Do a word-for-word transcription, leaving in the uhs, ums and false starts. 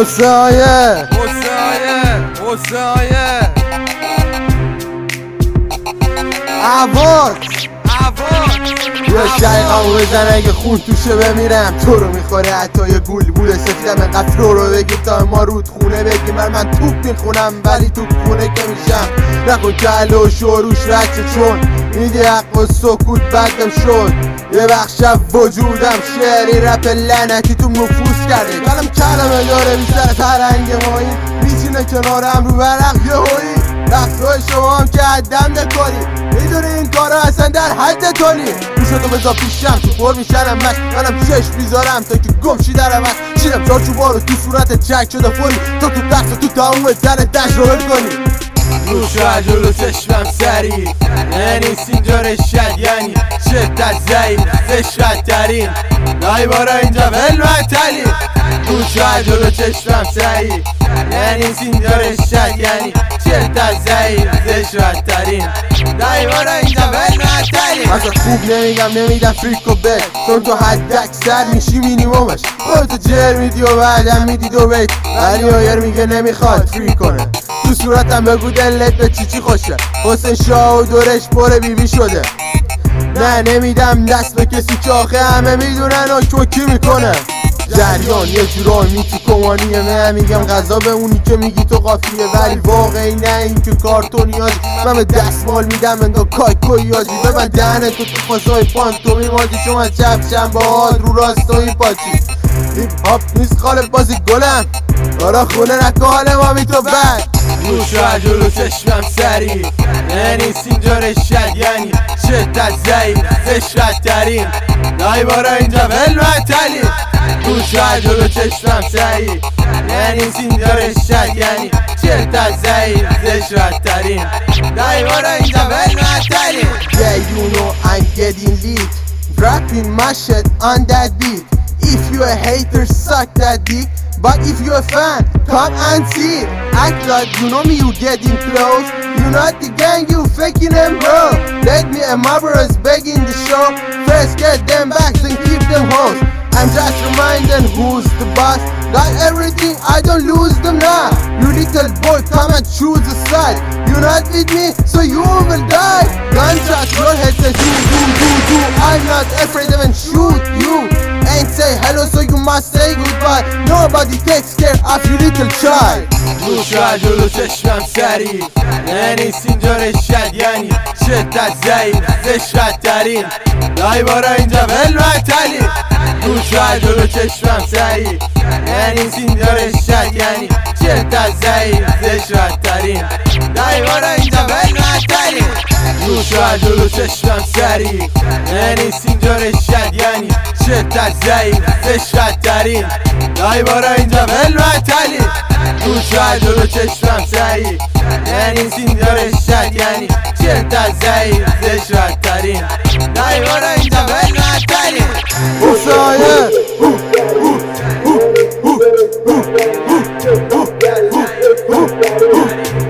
قصه هایه قصه هایه قصه هایه عواد یه شایقامو بزن اگه خون توشه بمیرم. تو رو میخوره حتی یه گول بوله سفیدم انقدر فلو رو بگی تا ما رود خونه بگی من من توپ میخونم ولی تو خونه که میشم نکن کله و شوروش بچه چون میدی حق و سکوت بدم شد یه بخش وجودم شعری رپ لعنتی تو نفوذ کرده کلم کلمه داره بیشتر ترنگ مایی میچینه کنارم رو برق یه هایی رقصهای شما هم که عدم نکنی میدونی این کارا اصلا در حد تونی گوشتو بذار پیشم تو پر میشنم مش منم چشم بیزارم تا که گمشی درم هست چیدم چارچوبا رو تو صورت چک شده فوری تا تو دست تو تموم در دشت رو کنی روشو از جلو چشمم سریع ننیست اینجا رشد یعنی شدت ضعیف زشت ترین نای بارا اینجا ولمتلی روشو از جلو چشمم سریع ننیست اینجا رشد یعنی شدت ضعیف زشت ترین نای بارا اینجا ولمتلی اصلا خوب نمیگم نمیدم فریک و بد چون تو حد اکثر میشی مینیمومش خودتو جر میدی و بعدم میدی دو بیت ولی آیر میگه نمیخواد فری کنه تو صورتم بگو دلت به چی چی خوشه حسین شاه و دورش پر بی بی شده نه نمیدم دست به کسی که آخه همه میدونن و کی میکنه جریان یه جورای می تو کمانیه من میگم غذا به اونی که میگی تو قافیه ولی واقعی نه این که کارتونی هاجی من به دستمال میدم انگاه کایکوی هاجی ببن دهنه تو تو فضای پانتومی ماجی شما چپ شنبه هاد رو راستایی پاچی هیپ هاپ نیست خاله بازی گلم آرا خونه نکه حال ما بی تو بد روشو از جلو چشمم سریع ننیست اینجا رشد یعنی شدت ضعیف زشت ترین نای بارا اینجا ولمتلی روشو از جلو چشمم سریع ننیست اینجا رشد یعنی شدت ضعیف زشت ترین نای بارا اینجا ولمتلی Yeah you know I'm getting lit Rapping my shit on that beat If you a hater suck that dick But if you a fan, come and see it. Act like you know me, you getting close. You not the gang, you faking them bro. Let me and my bros begging the show. First get them back, then keep them hoes. I'm just reminding who's the boss. Got everything, I don't lose them now. You little boy, come and choose a side. You not with me, so you will die. Gunshot, your head says do, do, do, do. I'm not afraid of and shoot you. Ain't say hello so you must say goodbye Nobody takes care of your little child روشو از جلو چشمم سریع ننیست اینجا رشد یعنی شدت ضعیف زشت ترین نای بارا اینجا ولمتلی روشو از جلو چشمم سریع ننیست اینجا رشد یعنی شدت ضعیف زشت ترین نای بارا اینجا ولمتلی روشو از جلو چشمم سریع ننیست اینجا رشد یعنی شدت ضعیف زشت ترین نای بارا اینجا ولمتلی روشو از جلو چشمم سریع ننیست اینجا رشد یعنی شدت ضعیف زشت ترین نای بارا اینجا ولمتلی قصه